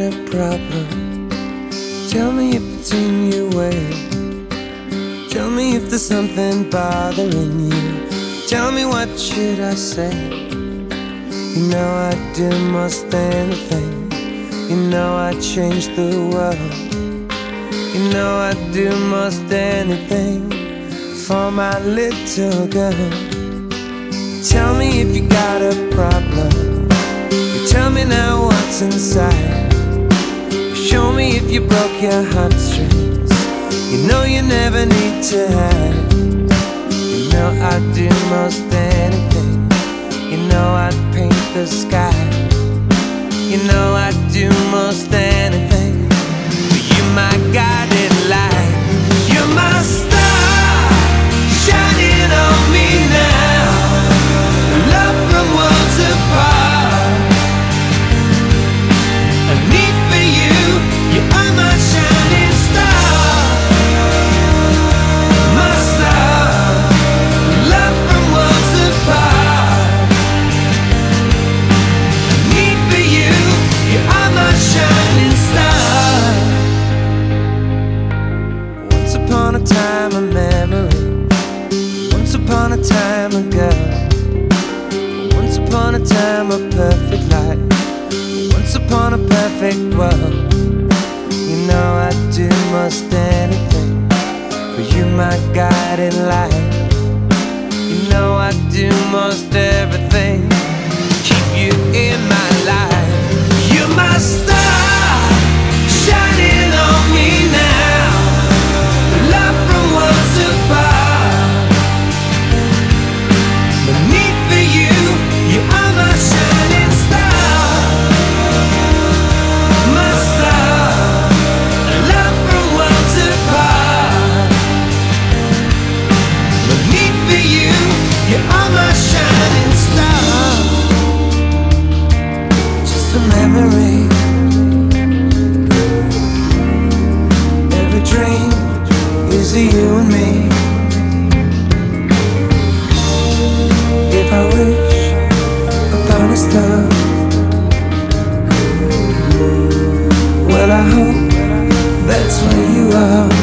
a problem. Tell me if it's in your way. Tell me if there's something bothering you. Tell me, what should I say? You know I'd do most anything. You know I'd change the world. You know I'd do most anything for my little girl. Tell me if you got a problem. You tell me now what's inside. Show me if you broke your heartstrings. You know you never need to hide. You know I'd do most anything. You know I'd paint the sky. You know I'd do most anything. You're my guiding light. You're my star, shining on me now. Love from worlds apart. A need for you. You are my shining star. My star. Love from worlds apart. A need for you. You are my shining star. Once upon a time, a memory. Once upon a time, a girl. Once upon a time, a perfect life. Once upon a perfect world. You know I'd do most anything for you, my guiding light. You know I'd do most everything to keep you in my life. You're my star, shining on me now. Love from worlds apart. The need for you. You are my shining star. My star. Love from worlds apart. The need for you. You are my shining star. Just a memory. Every dream is you and me. If I wish upon a star, well, I hope that's where you are.